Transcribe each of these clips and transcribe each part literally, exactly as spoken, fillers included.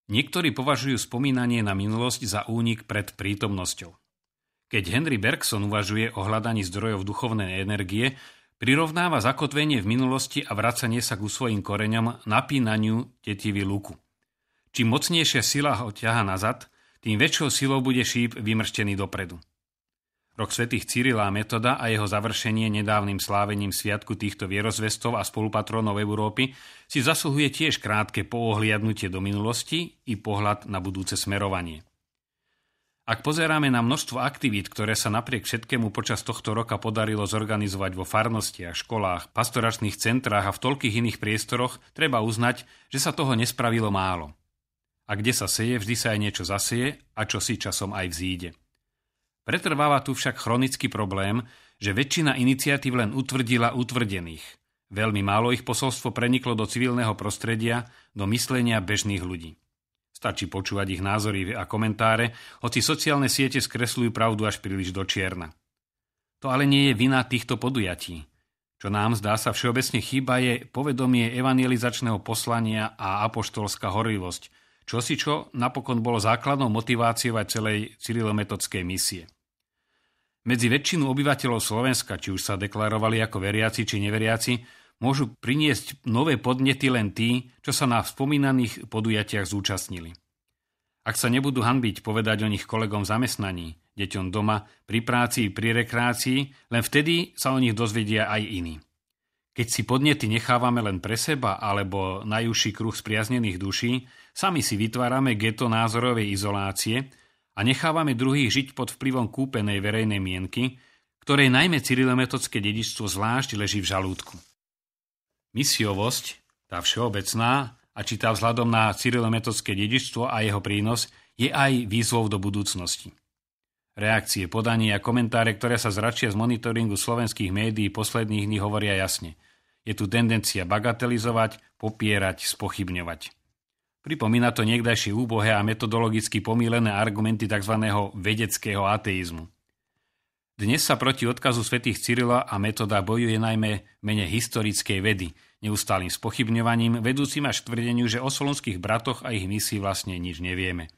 Niektorí považujú spomínanie na minulosť za únik pred prítomnosťou. Keď Henry Bergson uvažuje o hľadaní zdrojov duchovnej energie, prirovnáva zakotvenie v minulosti a vracanie sa ku svojim koreňom napínaniu tetivy luku. Čím mocnejšia sila ho ťaha nazad, tým väčšou silou bude šíp vymrštený dopredu. Rok svätých Cyrila a Metoda a jeho završenie nedávnym slávením sviatku týchto vierozvestov a spolupatrónov Európy si zasluhuje tiež krátke poohliadnutie do minulosti i pohľad na budúce smerovanie. Ak pozeráme na množstvo aktivít, ktoré sa napriek všetkému počas tohto roka podarilo zorganizovať vo farnostiach, školách, pastoračných centrách a v toľkých iných priestoroch, treba uznať, že sa toho nespravilo málo. A kde sa seje, vždy sa aj niečo zaseje a čo si časom aj vzíde. Pretrváva tu však chronický problém, že väčšina iniciatív len utvrdila utvrdených. Veľmi málo ich posolstvo preniklo do civilného prostredia, do myslenia bežných ľudí. Stačí počúvať ich názory a komentáre, hoci sociálne siete skresľujú pravdu až príliš do čierna. To ale nie je vina týchto podujatí. Čo nám zdá sa všeobecne chýba je povedomie evangelizačného poslania a apoštolská horlivosť, čosi čo napokon bolo základnou motiváciou aj celej cyrilometodskej misie. Medzi väčšinu obyvateľov Slovenska, či už sa deklarovali ako veriaci či neveriaci, môžu priniesť nové podnety len tí, čo sa na spomínaných podujatiach zúčastnili. Ak sa nebudú hanbiť povedať o nich kolegom v zamestnaní, deťom doma, pri práci, pri rekreácii, len vtedy sa o nich dozvedia aj iní. Keď si podnety nechávame len pre seba alebo najúžší kruh spriaznených duší, sami si vytvárame geto názorovej izolácie a nechávame druhých žiť pod vplyvom kúpenej verejnej mienky, ktorej najmä cyrilometodské dedičstvo zvlášť leží v žalúdku. Misiovosť, tá všeobecná, a či tá vzhľadom na cyrilometodské dedičstvo a jeho prínos, je aj výzvou do budúcnosti. Reakcie, podanie a komentáre, ktoré sa zračia z monitoringu slovenských médií posledných dní, hovoria jasne. Je tu tendencia bagatelizovať, popierať, spochybňovať. Pripomína to niekdajšie úbohé a metodologicky pomýlené argumenty tzv. Vedeckého ateizmu. Dnes sa proti odkazu svätých Cyrila a Metoda bojuje najmä v mene historickej vedy, neustálým spochybňovaním, vedúcim až k tvrdeniu, že o solunských bratoch a ich misii vlastne nič nevieme.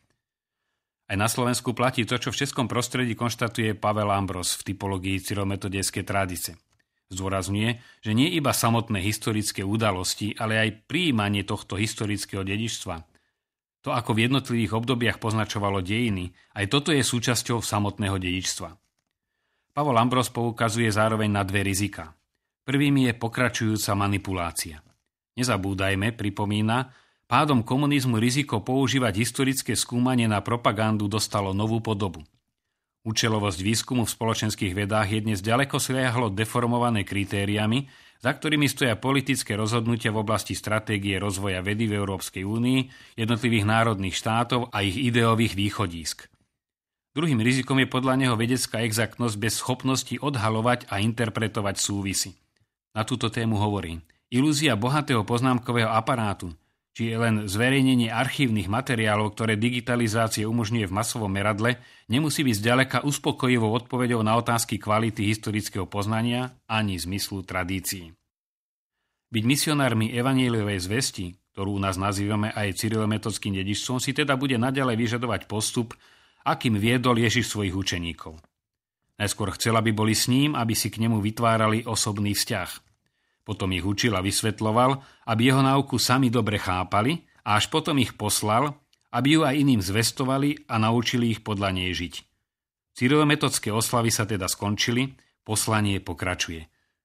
Aj na Slovensku platí to, čo v českom prostredí konštatuje Pavel Ambros v typológii cyrilometodejskej tradície. Zdôrazňuje, že nie iba samotné historické udalosti, ale aj prijímanie tohto historického dedičstva. To, ako v jednotlivých obdobiach poznačovalo dejiny, aj toto je súčasťou samotného dedičstva. Pavol Ambros poukazuje zároveň na dve rizika. Prvým je pokračujúca manipulácia. Nezabúdajme, pripomína, pádom komunizmu riziko používať historické skúmanie na propagandu dostalo novú podobu. Účelovosť výskumu v spoločenských vedách je dnes ďaleko siahlo deformované kritériami, za ktorými stoja politické rozhodnutia v oblasti stratégie rozvoja vedy v Európskej únii, jednotlivých národných štátov a ich ideových východísk. Druhým rizikom je podľa neho vedecká exaktnosť bez schopnosti odhalovať a interpretovať súvisy. Na túto tému hovorí: ilúzia bohatého poznámkového aparátu, či je len zverejnenie archívnych materiálov, ktoré digitalizácie umožňuje v masovom meradle, nemusí byť zďaleka uspokojivou odpoveďou na otázky kvality historického poznania ani zmyslu tradícií. Byť misionármi evanjeliovej zvesti, ktorú u nás nazývame aj cyrilometodským dedičstvom, si teda bude naďalej vyžadovať postup, akým viedol Ježiš svojich učeníkov. Najskôr chcel, aby boli s ním, aby si k nemu vytvárali osobný vzťah. Potom ich učil a vysvetľoval, aby jeho náuku sami dobre chápali, a až potom ich poslal, aby ju aj iným zvestovali a naučili ich podľa nej žiť. Cyrilometodské oslavy sa teda skončili, poslanie pokračuje.